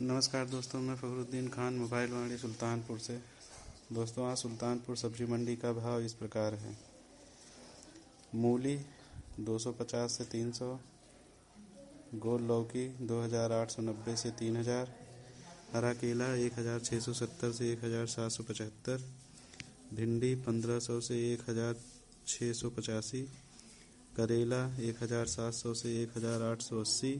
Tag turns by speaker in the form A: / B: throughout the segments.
A: नमस्कार दोस्तों, मैं फ़खरुद्दीन खान मोबाइल वाणी सुल्तानपुर से। दोस्तों, आज सुल्तानपुर सब्जी मंडी का भाव इस प्रकार है। मूली 250 से 300, गोल लौकी 2890 से 3000, हरा केला 1670 से 1775, भिंडी 1500 से 1685, करेला 1700 से 1880,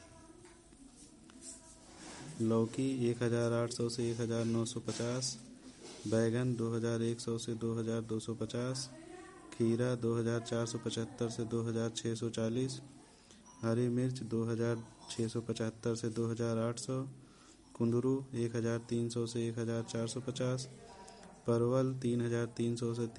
A: लौकी 1800 से 1950, बैगन 2100 से 2250, खीरा 2475 से 2640, हरी मिर्च 2675 से 2800, कुंदरू 1300 से 1450, परवल 3300 से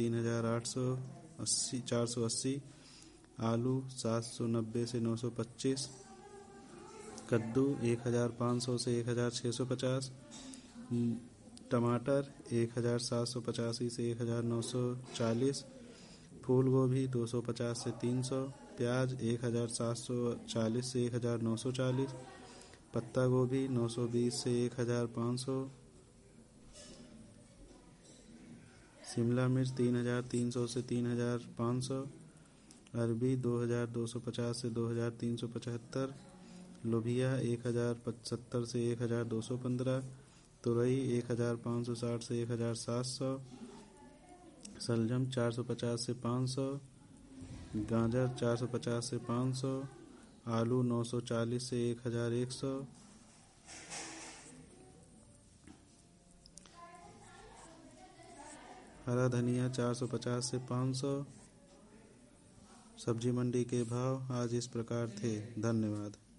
A: 480, आलू 790 से 925, कद्दू 1500 से 1650, टमाटर 1785 से 1940, फूल गोभी 250 से 300, प्याज 1740 से 1940, पत्ता गोभी 920 से 1500, शिमला मिर्च 3300 से 3500, अरबी 2250 से 2375, लोबिया 1070 से 1215, तुरई 1560 से 1700, शलजम 450 से 500, गाजर 450 से 500, आलू 940 से 1100, हरा धनिया 450 से 500। सब्जी मंडी के भाव आज इस प्रकार थे। धन्यवाद।